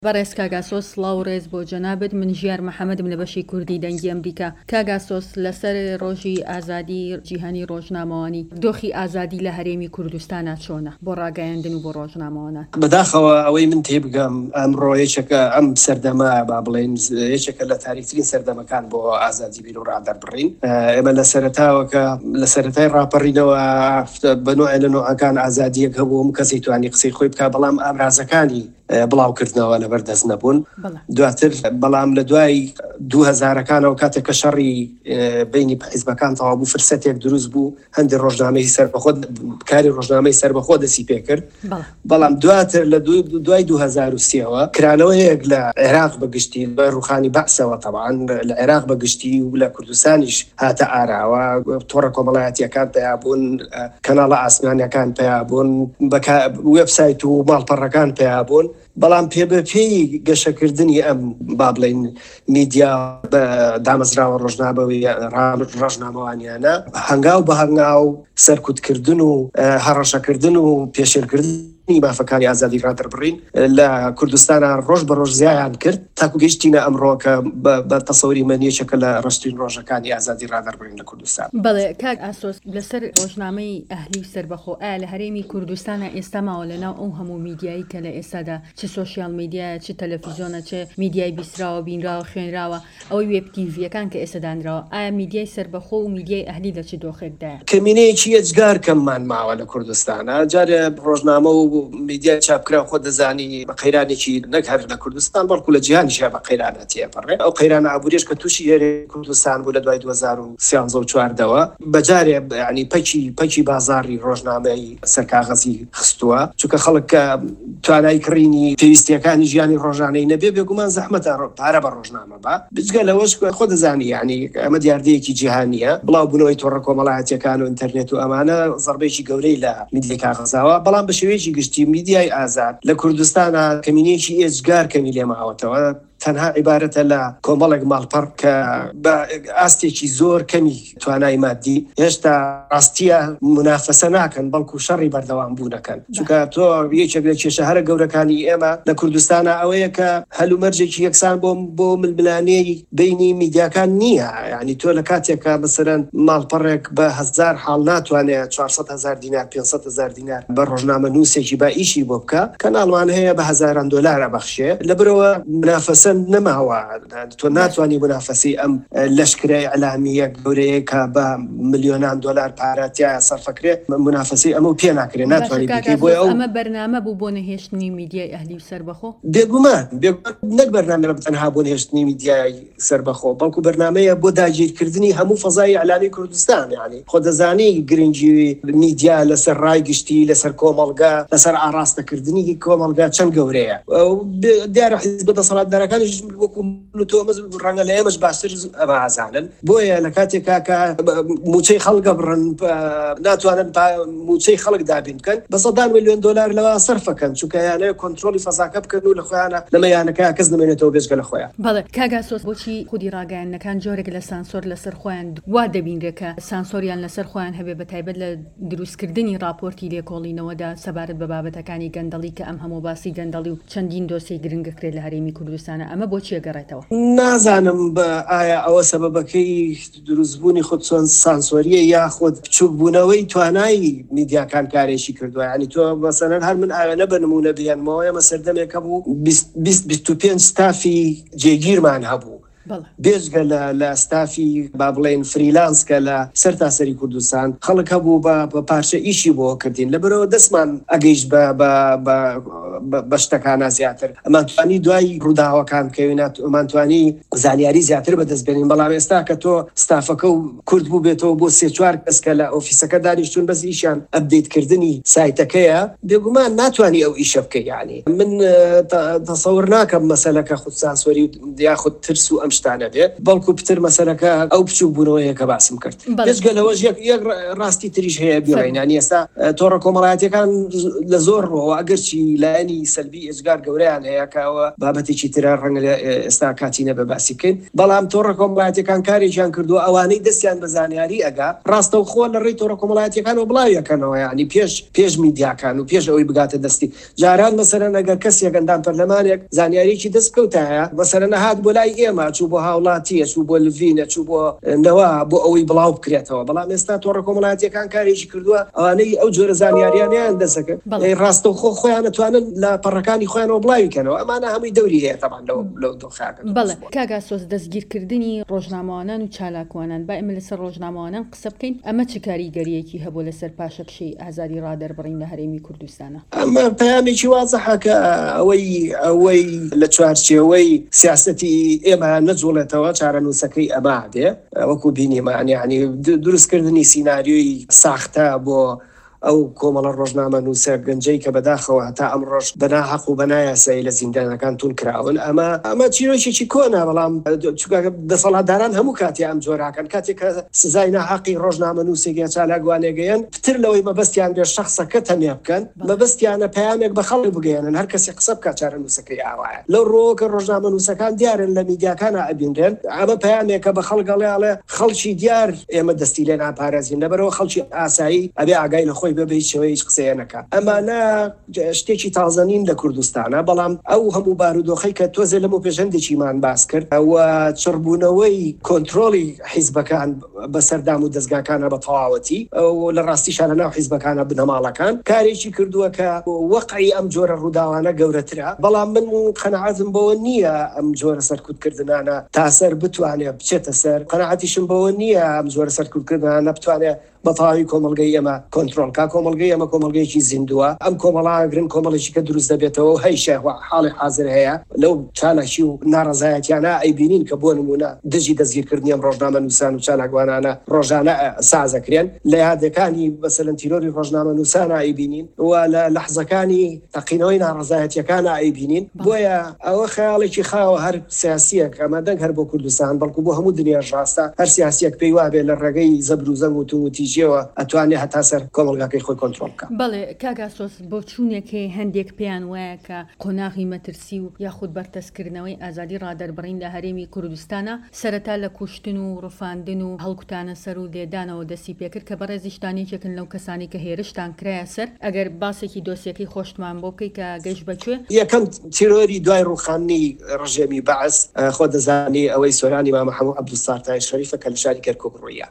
بەڕێز کاگاسۆس سڵاو و ڕێز بۆ جەنابەت من ژیار محەممەدم لە بەشی کوردی دەنگی ئەمریکا. کاگاسۆس لەسەر ڕۆژی ئازادی جیهانی ڕۆژنامەوانی دۆخی ئازادی لە هەرێمی کوردستانە چۆنە بۆ ڕاگەیاندن و بۆ ڕۆژنامەوانە؟ بەداخەوە ئەوەی من تێبگەم ئەمڕۆ یەکێکە ئەم سەردەمە با بڵێن یەکێکە لە تاریکترین سەردەمەکان بۆ ئازادی بیر و ڕادەر بڕین. ئێمە لە سەرەتاوەکە لە سەرەتای ڕاپەڕینەوە بەنوع لە نوعەکان ئازادیەک هەبوو هەموو کەسی توانی قسەی خۆی بکە، بەڵام ئامرازەکانی بڵاوکردنەوە لەبەردەست نەبوون. دواتر بەڵام لە دوای 2000ەکانەوە کاتێک کە شەڕی بینی حیزبەکان تەواو بوو فرسەتێک دروست بوو، هەندێک ڕۆژنامەی سەربەخۆ کاری ڕۆژنامەی سەربەخۆ دەستی پێکرد. بەڵام دواتر لە دوای 2023ەوە کرانەوەیەک لە عێراق بەگشتی بە ڕوخانی بەعسەوە تەبعاً لە عێراق بەگشتی و لە کوردستانیش هاتە ئاراوە، تۆڕە کۆمەڵایەتیەکان پیا بوون، کەناڵە ئاسمانیەکان پیا بوون، وێبسایت و ماڵپەڕەکان پیا بوون. بەڵام پێی گەشەکردنی ئەم با بڵێن میدیا بە دامەزراوە ڕۆژنامەوانیانە هەنگاو بە هەنگاو سەرکوتکردن و هەڕەشەکردن و پێشێلکردنی مافەکانی ئازادی ڕادەر بڕین لە کوردستانە ڕۆژ بە ڕۆژ زیایان کرد، تاکو گەیشتینە ئەمڕۆ کە بە تەسەوری مەنیەکە لە ڕشتین ڕۆژەکانی ئازادی ڕادەر بڕین لە کوردستان. بەڵێ کاک ئاسۆس لەسەر ڕۆژنامەی ئەهلی و سەربەخۆ ئایا لە هەرێمی کوردستانە ئێستا ماوە لەناو ئەو هەموو میدیایی کە لە ئێستادا چ سۆشیال میدیایە، چ تەلەڤیزیۆنە، چ میدیای بیسراوە بینراوە خوێنراوە، ئەوەی وێب تیڤیەکان کە ئێستا دانراوە، ئایا میدیای سەربەخۆ و میدیای ئەهلی لە چ دۆخێکدایە؟ کەمینەیەکی ئەجگار کەممان ماوە لە کوردستانە. جارێ ڕۆژنامە و میدیا چاپکرا خۆ دەزانی بە قەیرانێکی نەک هەر لە کوردستان بەڵکو لە جیهانیشە بە قەیرانە تێپەڕێ. ئەو قەیرانە ئابووریش کە تووشی هێرێ کوردستان بوو لە دوای 2013-14ەوە بەجارێ ینی پەکی بازاڕی ڕۆژنامەی سەرکاغەزی خستووە، چونکە خەڵک کە توانای کڕینی پێویستیەکانی ژیانی ڕۆژانەی نەبێ بێگومان زەحمەتە پارە بە ڕۆژنامە بە بجگە لەوەش خۆ دەزانی ینی ئەمە دیاردەیەکی جیهانیە. بڵاو بوونەوەی تۆڕە کۆمەڵایەتیەکان و ئینتەرنێت و ئەمانە زەربەیەکی گەورەی لە میدیای کاغەزاوە، بەڵام بە شێوەیەکی گشتی میدیای ئازاد لە کوردستانە کەمینەیەکی ئێجگار کەمی لێ ماوەتەوە. تەنها عیبارەتە لە کۆمەڵێک ماڵپەڕ کە بە ئاستێکی زۆر کەمی توانای مادی هێشتا ڕاستیە منافەسە ناکەن، بەڵکو شەڕی بەردەوام بوونەکەن. چونکە تۆ یەکێک لە کێشە هەرە گەورەکانی ئێمە لە کوردستانە ئەوەیە کە هەلومەرجێکی یەکسان بۆ ململانەی بینی میدیاکان نییە. ینی تۆ لە کاتێکە بەسەرەن ماڵپەڕێک بە 1000 حاڵ ناتوانێت 400,000 دینار 500,000 دینار بە ڕۆژنامە نووسێکی با ئیشی بۆ بکە، کەناڵوان هەیە بە هەزاران دۆلار بەخشێ، لەبەرەوە منافەسە نەماوە. تۆ ناتوانانی منافەسی ئەم لەشکرای ئەلامیە گەورەیە کە بە ملیۆنان دۆلار پارەتیایە سەرفەکرێت منافەسی ئەمە پێ ناکرێت، ناتوانانی بکەی. بۆ ئەمە بەرنامە بوو بۆ نەهێشتنی میدیای ئەهلی و سەربەخۆ؟ بێگومان نەک بەرنامە تەنها بۆ نەهێشتنی میدیای سەربەخۆ، بەڵکو بەرنامەیە بۆ داگیرکردنی هەموو فەزای ئەلامی کوردستان. ینی خۆ دەزانی گرنگی میدیا لەسەر ڕای گشتی، لەسەر کۆمەڵگا، لەسەر ئاراستەکردنی کۆمەڵگا چەند گەورەیە. دیارە حیزب دەسەڵاتدارەکانیش وەکو تۆمەز ڕەنگە لە ئێمەش باشتر ئازانن. بۆیە لە کاتێکا کە موچەی خەڵکە بڕن ناتوانن موچەی خەڵک دابین بکەن، بە 100 میلیۆن دۆلار لەوە سەرفەکەن، چونکە یانەیە کۆنتڕۆلی فەزاکە بکەن و لە خۆیانە لەمەیانەکە کەس نمێنێتەوە بێژگە لە خۆیان. بەڵێ کاگاسۆس بۆچی خودی ڕاگەیاندنەکان جۆرێک لە سانسۆر لەسەر خۆیان وا دەبینرێت کە سانسۆریان لەسەر خۆیان هەبێ، بەتایبەت لە دروستکردنی راپۆرتی لێکۆڵینەوەدا سەبارەت بە بابەتەکانی گەندەڵی کە ئەم هەموو باسی گەندەڵی و چەندین دۆسەی گرنگەکرێت لە هەرێمی کوردستانە، ئەمە بۆچی گەڕێتەوە؟ نازانم ئایا ئەوە سەبەبەکەی دروستبوونی خود چۆن سانسۆریە یاخود بچووک بوونەوەی توانایی میدیاکان کارێکی کردووە. ینی تۆ مەسەلەن هەر من ئاوێنە بە نمونە بێنمەوە، ئێمە سەردەمێکە بوو 25 ستافی جێگیرمان هەبوو، بێژگە لە ستافی با بڵێن فریلانس کە لە سەرتاسەری کوردستان خەڵک هەبوو بە پارچە ئیشی بۆ کردین. لەبەرەوە دەستمان ئەگەیشت بە شتەکانە زیاتر، ئەمانتوانی دوای ڕووداوەکان بکەوێنات، ئەمانتوانی زانیاری زیاتر بەدەستبێنین. بەڵام ئێستا کە تۆ ستافەکە و کورد بوو بێتەوە بۆ 3-4 کەس کە لە ئۆفیسەکە دانیشتون بەس ئیشیان ئەپدەیتکردنی سایتەکەیە، بێگومان ناتوانی ئەو ئیشە بکەی. یعنی من تەسەوور ناکەم مەسەلەکە خود سانسۆری یاخود ترس و ئەم شتانە بێ بەڵکو پتر مەسەلەکە ئەو بچوو بوونەوەیە کە باسم کرد گەلەوەش یەک ڕاستی تریش هەیە بیڵێنانی ئێستا تۆڕە کۆمەڵایەتەکان لە زۆر ڕۆەوە ئەگەرچی لایەنی سەلبی ئێجگار گەورەیان هەیە کەەوە بابەتێکی ترە ڕەنگە ئێستا کاتینە بە باسی بکەین بەڵام تۆڕە کۆمەڵایەتەکان کارێکیان کردو ئەوانەی دەستیان بە زانیاری ئەگا ڕاستەوخۆ لە ڕێی تۆڕە کۆمەڵایەتەکان و بڵاویەکەنەوە ینی پێش میدیاکان و پێش ئەوەی بگاتە دەستی جاران مەسەرەن ئەگەر کەسێک ئەندام پەرلەمانێک زانیاریی دەستکەوتایە مەسەرەن هات بۆ لای ئێمە چوو بۆ هاوڵاتیە چوو بۆ لڤینە چوو بۆ نەوە بۆ ئەوەی بڵاو بکرێتەوە بەڵام ئێستا تۆڕە کۆمەڵایەتەکان کارێکی کردووە ئەوانەی ئەو جۆرە زانیاریانیان دەسەکە ڕاستەوخۆ خۆیان نەتوانن لە پەڕەکانی خۆیانەوە بڵاویکەنەوە ئەمانە هەمووی دەوری هەیە تەمان لەو دۆخاکە بەڵێ کاگاسۆس دەستگیرکردنی ڕۆژنامەوانان و چالاکوانان با ئێمە لەسەر ڕۆژنامەوانان قسە بکەین ئەمە چ کاریگەریەکی هەبوو لەسەر پاشەکشەی ئازادی ڕادەربڕین لە هەرێمی کوردستانە ئەمە پەیامێکی وازەحە کە ئەوەی لە چوارچێوەی سیاسەتی ئێمە نەجوڵێتەوە چارەنووسەکەی ئەما بێ وەکو بینیمان یعنی دروستکردنی سیناریۆی ساختە بۆ ئەو کۆمەڵە ڕۆژنامە نووسە گەنجەی کە بەداخەوە هەتا ئەم ڕۆژ بەنا حەق و بەنایاسایی لە زیندانەکان تون کراون ئەمە چیرۆکێکی کۆنا بەڵام دەسەڵاتداران هەموو کاتی ئەم جۆراکەن کاتێک کە سزای ناحەقی ڕۆژنامە نووسێکی چالاکوانێگەیان پتر لەوەی مەبەستیان بێ شەخسەکە تەمێ بکەن مەبەستیانە پەیامێک بە خەڵک بگەێنن هەر کەسی قسە بکات چارە نووسەکەی ئاوایە لەو ڕۆکە ڕۆژنامە نووسەکان دیارن لە میدیاکانە ئەبینرێن ئەمە پەیامێکە بە خەڵگەڵێڵێ خەڵکی دیار ئێمە دەستی لێ ناپارێزین لەبەرەوە خەڵکی ئاسایی ئەبێ ئاگای لە خۆی بەبییتەوە هیچ قسەیەنەکە ئەمانە شتێکی تازەنین لە کوردستانە بەڵام ئەو هەموو بارودۆخی کە تۆزێ لەمە پێشەندێکیمان باس کرد ئەوە چڕبوونەوەی کۆنتترۆلی حیزبەکان بەسەردام و دەستگاکانە بە تەواوەتی ئەو لە ڕاستیشانە ناو حیزبەکانە بنەماڵەکان کارێکی کردووە کە وەقعی ئەم جۆرە ڕووداوانە گەورەترە بەڵام من قەنەعەتم بەوە نییە ئەم جۆرە سەرکوتکردنانە تاسەر بتوانێت بچێتە سەر قەنەعەتیشم بەوە نییە ئەم جۆرە سەرکوتکردنانە بتوانێت بەتەواوی کۆمەلگەی ئێمە کۆنتترۆلکە کۆمەلگەی ئەمە کۆمەلگەیەکی زیندووە ئەم کۆمەڵاگرن کۆمەڵێکی کە دروست دەبێتەوە هەیشە حاڵی حاضر هەیە لەو چالاشی و ناڕزایەتیانە ئەیبینین کە بۆ نمونە دژی دەستگیرکردنی ئەم ڕۆژنامە نووسان و چالاکوانانە ڕۆژانە سازەکرێن لە یادەکانی بەسەرەن تیرۆری ڕۆژنامە نووسانە ئەیبینین و لە لەحزەکانی تەقینەوەی ناڕزایەتیەکانە ئەیبینین بۆیە ئەوە خەیاڵێکی خاوە هەر سیاسیەک ئەمە دەنگ هەر بۆ کوردستان بەڵکو بۆ هەموو دنیا ڕاستە هەر سیاسیەک پێی وابێ لە ڕێگەی زەبر و زەنگ و تووتی ئەتوانێت هەتا سەر کۆمەلگاکەی خۆی کۆنتترۆل بکە. بەڵێ کاگاسۆس بۆ چوونێکی هەندێک پێیان وایە کە قۆناغی مەترسی و یاخود بەرتەسکردنەوەی ئازادی ڕادەربڕین لە هەرێمی کوردستانە سەرەتا لە کوشتن و ڕفاندن و هەڵکوتانە سەر و لێدانەوە دەستی پێکرد کە بەڕێزیشتانێکێکن لەو کەسانی کە هێرشتان کرایە سەر ئەگەر باسێکی دۆسیەکەی خۆشتمان بۆ بکەی کە گەیشت بەکوێ یەکەم تیرۆری دوای ڕوخانی ڕژێمی بەعس خۆ دەزانی ئەوەی سۆرانی مامە هەموو عەبدولستار شەریفە کە لە شاری کەرکووک ڕوویە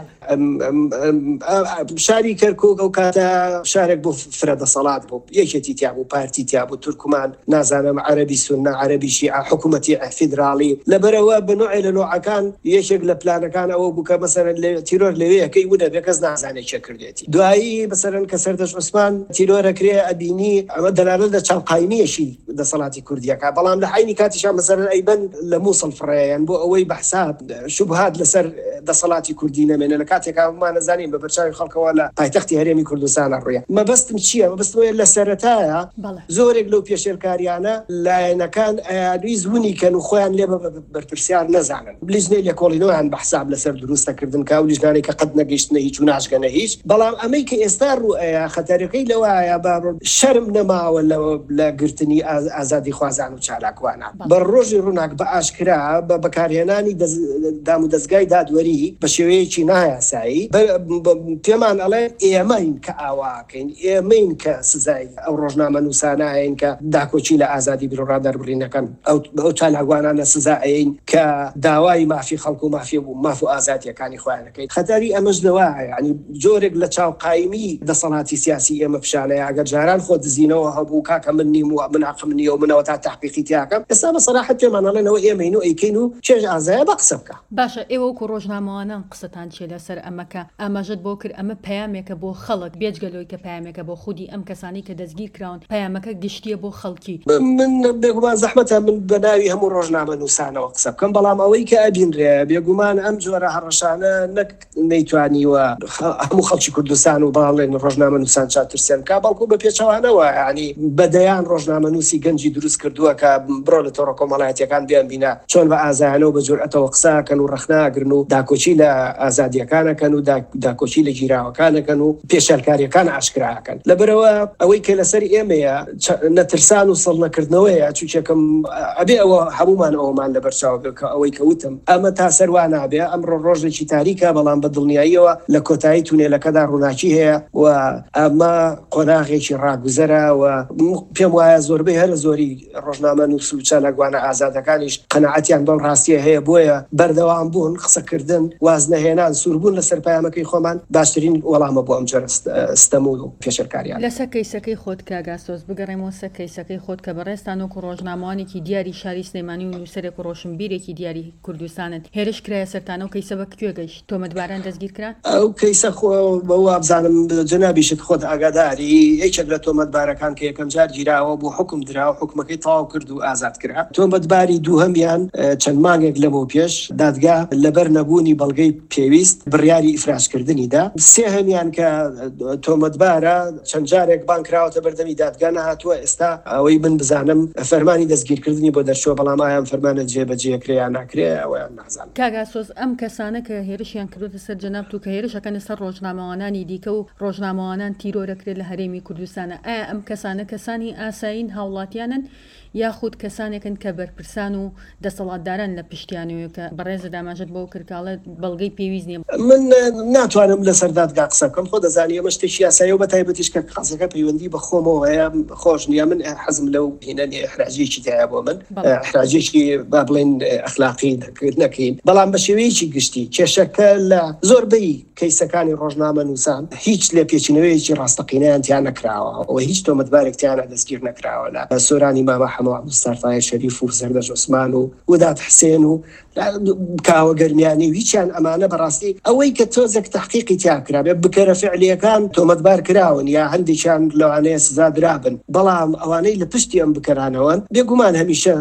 شاری کەرکووک ئەو کاتە شارێک بۆ فرەدەسەڵات بوو یەکێتی تیا بوو پارتی تیا بوو تورکمان نازانم عەرەبی سونە عەرەبی شیعە حکوومەتی فیدراڵی لەبەرەوە بنوعی لە نوعەکان یەکێک لە پلانەکان ئەوە بوو کە مەسەرەن تیرۆر لەوەیەکەی بوو دەبێت کەس نازانێت چێ کردێتی دوایی بەسەرەن کە سەردەش عوسمان تیرۆرە کرێ ئەبینی ئەمە دەلالە لە چاوقاینیەشی دەسەڵاتی کوردیەکە بەڵام لە حینی کاتیشان مەسەرەن ئەیبەن لە مووسڵ فڕێیان بۆ ئەوەی بەحساب شوبهات لەسەر دەسەڵاتی کوردی نەمێنە لە کاتێکمان نەزانین بە بەرچاوی خەڵکەوە لە پایتەختی هەرێمی کوردستانە ڕوویە مەبەستم چییە مەبەستمە لە سەرەتایە زۆرێک لەو پێشێرکاریانە لایەنەکان ئەیادوی زوونی کەن و خۆیان لێ بەرپرسیار نەزانن لیژنەی لێکۆڵینەوەیان بەحساب لەسەر دروستەکردن کا و لیژنانەی کە قەت نەگەیشتنە هیچ و ناشگەنە هیچ بەڵام ئەمەی کە ئێستا ڕوئەیە خەتەرەکەی لەوایە شەرم نەماوە لە گرتنی ئازادی خوازان و چالاکوانە بە ڕۆژی ڕووناک بە ئاشکرا بە بەکارهێنانی دام و دەستگای دادوەری بە شێوەیەکی نایاسایی پێمان ئەڵێ ئێمەین کە ئاواکەین ئێمەین کە سزای ئەو ڕۆژنامە نووسانایین کە داکۆچی لە ئازادی بیرۆڕادەربڕینەکەن ئەو چالاکوانانە سزایین کە داوای مافی خەڵک و ماف و ئازادیەکانی خۆیانەکەیت خەتەری ئەمەش لەوایە ینی جۆرێک لە چاوقایمی دەسەڵاتی سیاسی ئێمە پیشانەیە ئەگەر جاران خۆ دزینەوە هەبوو کاکە من نیم و من عەقم نییە و منەوە تا تەحقیقی تیاکەم ئێستا بە سەراحەت پێمان ئەڵێنەوە ئێمەین و ئەیکەین و چێژ ئازایە بە قسە بکە باشە ئێوە وەکو ڕۆژنامەوانان قسەتان چێ لەسەر ئەمەکە ئاماژەت بۆ کرد ئەمە پەیامێکە بۆ خەڵک بێجگەلەوەی کە پەیامێکە بۆ خودی ئەم کەسانی کە دەستگیر کراون پەیامەکە گشتیە بۆ خەڵکی. من بێگومان زەحمەتە من بە ناوی هەموو ڕۆژنامە نووسانەوە قسە بکەم، بەڵام ئەوەی کە ئەبینرێ بێگومان ئەم جۆرە هەڕەشانە نەک نەیتوانیوە هەموو خەڵکی کوردستان و باڵێن ڕۆژنامە نووسان چاترسیان کا بەڵکو بە پێچەوانەوە، ینی بەدەیان ڕۆژنامە نووسی گەنجی دروست کردووە کە بڕۆ لە تۆڕە کۆمەڵایەتیەکان بیان بینە چۆن بە ئازایانەوە بە جورئەتەوە قساکەن و ڕەخناگرن و داکۆچی لە ئازادیەکانەکەن و داکۆچی لە گیراوەکانەکەن و پێشەلکاریەکان ئاشکراکەن. لەبەرەوە ئەوەی کە لەسەر ئێمەیە نەترسان و سەڵ نەکردنەوەیە چوچەکەم ئەبێ ئەوە هەمومان ئەومان لە بەرچاو بکە ئەوەی کەوتم ئەمە تا سەروان نابێ ئەمڕۆ ڕۆژێکی تاریکە، بەڵام بە دڵنیاییەوە لە کۆتایی تونێلەکەدا ڕووناکی هەیە و ئەمە قۆناغێکی ڕاگوزەرە و پێم وایە زۆربەی هەر زۆری ڕۆژنامە نووس و چەنەگوانە ئازادەکانیش قەنەعەتیان بەم ڕاستیە هەیە، بۆیە بەردەوام بوون قسەکردن وازنەهێنان سووربوون لەسەر پەیامەکەی خۆمان باشترین وەڵامە بۆ ئەم جۆرە ستەم و پێشەرکاریان. لەسەر کەیسەکەی خۆت کاگاسۆز بگەڕێمەوە سەر کەیسەکەی خۆت کە بەڕێستان وەکو ڕۆژنامەوانێکی دیاری شاری سلێمانی و نووسەرێک و ڕۆشنبیرێکی دیاری کوردستانت هێرش کرایە سەرتانە و کەیسە بە کوێ گەیشت؟ تۆمەتباران دەستگیر کران؟ ئەو کەیسە خۆ بەوە بزانم جەنابیشت خۆت ئاگاداری یەکێک لە تۆمەتبارەکان کە یەکەم جار گیراوە بۆ حکم درا و حکومەکەی تەواو کرد و ئازاد کرا. تۆمەتباری دووهەمیان چەند مانگێک لەمەوە پێش دادگا لەبەر نەبوونی بەڵگەی پێویست بڕیاری ئیفرازکردنیدا. سێهەمیان کە تۆمەتبارە چەند جارێک بانکراوەتە بەردەمی دادگا نهاتووە. ئێستا ئەوەی من بزانم فەرمانی دەستگیرکردنی بۆ دەرچووە، بەڵام ئایان فەرمانە جێبەجێکرێ یان ناکرێ ئەویان نازانم. کاگاسۆز ئەم کەسانە کە هێرشیان کردوتە سەر جەناب و کە هێرشەکەنە سەر ڕۆژنامەوانانی دیکە و ڕۆژنامەوانان تیرۆرەکرێت لە هەرێمی کوردستانە، ئایا ئەم کەسانە کەسانی ئاسایین هاوڵاتیانن یاخود کەسانێکن کە بەرپرسان و دەسەڵاتداران لە پشتیانەوە کە بەڕێزە داماژت بۆ کردکاڵە بەڵگەی پێویست نیە؟ من ناتوانم لەسەر دادگا قسە بکەم، خۆ دەزانی ئەمە شتێکی یاسایی و بەتایبەتیش کە قازەکە پەیوەندی بە خۆمەوە هەیە خۆش نییە. من حەزم لەو هێنەنی ئەحراجێکی دایە بۆ من ئەحراجێکی با بڵێن ئەخلاقی نەکەین، بەڵام بە شێوەیەکی گشتی کێشەکە لە زۆربەی کەیسەکانی ڕۆژنامە نووسان هیچ لە پێچینەوەیەکی ڕاستەقینەیان تیان نەکراوە و هیچ تۆمەتبارێک تیانە دەستگیر نەکراوە لە سۆرانی مامە مستەفای شەریف و سەردەش عوسمان و وداد حسێن و کاوە گەرمیانی و هیچیان ئەمانە بەڕاستی ئەوەی کە تۆزێک تحقیقی تیاکرابێ بکەرە فعلیەکان تۆمەتبار کراون یا هەندێکیان لەوانەیە سزا درابن، بەڵام ئەوانەی لە پشتی ئەم بکەرانەوەن بێگومان هەمیشە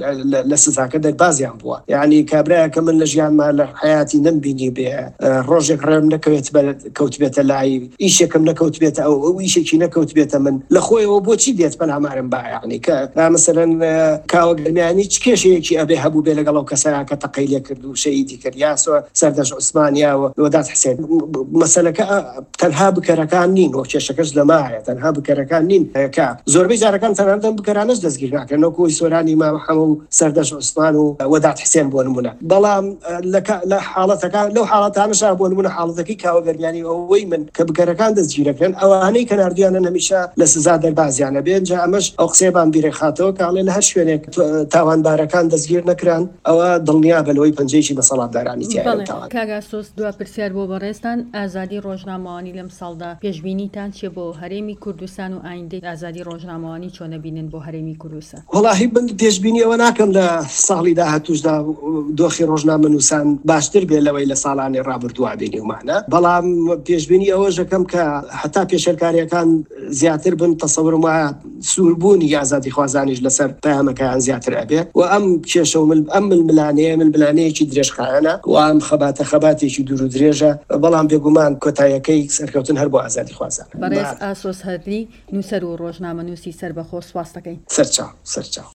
لە سزاکە دەربازیان بووە. یعنی کابراایە کە من لە ژیانمان لە حیاتی نمبینی بێ ڕۆژێک ڕێم نەکەوێت کەوتبێتە لای ئیشێکم نەکەوت بێتە ئەو ئیشێکی نەکەوت بێتە من لە خۆیەوە بۆچی دێت من هەمارم با، یعنی کە مەسەلەن کاوە گەرمیانی چ کێشەیەکی ئەبێ هەبوو بێ لەگەڵ ئەو کەسەیە کە تەقەیلێ کرد و شەیدی کرد یاسۆ سەردەش عوسمانیا و وداد حسێن. مەسەلەکە تەنها بکەرەکان نین و کێشەکەش لەمایە تەنها بکەرەکان نین کە زۆربەی جارەکان تەنانەتەن بکەرانەش دەستگیر ناکەن وەکو سۆرانی مام محەممەد و سەردەش عوسمان و وداد حسێن بۆ نمونە، بەڵام لە حاڵەتەکان لەو حاڵەتانەشا بۆ نمونە حاڵەتەکەی کاوە گەرمیانی ئەوەی من کە بکەرەکان دەستگیرەکەن ئەوانەی کە نردویانە هەمیشە لە سزا دەربازیانە بێن. جا ئەمەش ئەو قسێبان بیرێ خاتەوە کاڵێ لە هەر شوێنێک تاوانبارەکان دەستگیر نەکران ئەوە دڵنیا بەلەوەی پەنجەیەکی دەسەڵاتدارانی تیایە. کاگاسۆز دوا پرسیار بۆ بەڕێستان ئازادی ڕۆژنامەوانی لەم ساڵدا پێشبینیتان چێ بۆ هەرێمی کوردستان و ئایندەی ئازادی ڕۆژنامەوانی چۆنە بینن بۆ هەرێمی کوردستان؟ وەڵاهی من پێشبینی ئەوە ناکەم لە ساڵی داهاتووشدا دۆخی ڕۆژنامە نووسان باشتر بێ لەوەی لە ساڵانی ڕابردووە بینیومانە، بەڵام پێشبینی ئەوە ژەکەم کە حتا پێشەرکاریەکان زیاتر بن تەسەورم وایە سووربوونی ئازادی خوازانیش لەسەر پەیامەکەیان زیاتر ئەبێ و ئەم کێشە و ئەم ململانەیەکی درێژخایەنە و ئەم خەباتێکی دوور و درێژە، بەڵام بێگومان کۆتاییەکەی سەرکەوتن هەر بۆ ئازادی خوازان. بەڕێز ئاسۆس هەردی نووسەر و ڕۆژنامە نووسی سەربەخۆ سواز دەکەین. سەرچاو.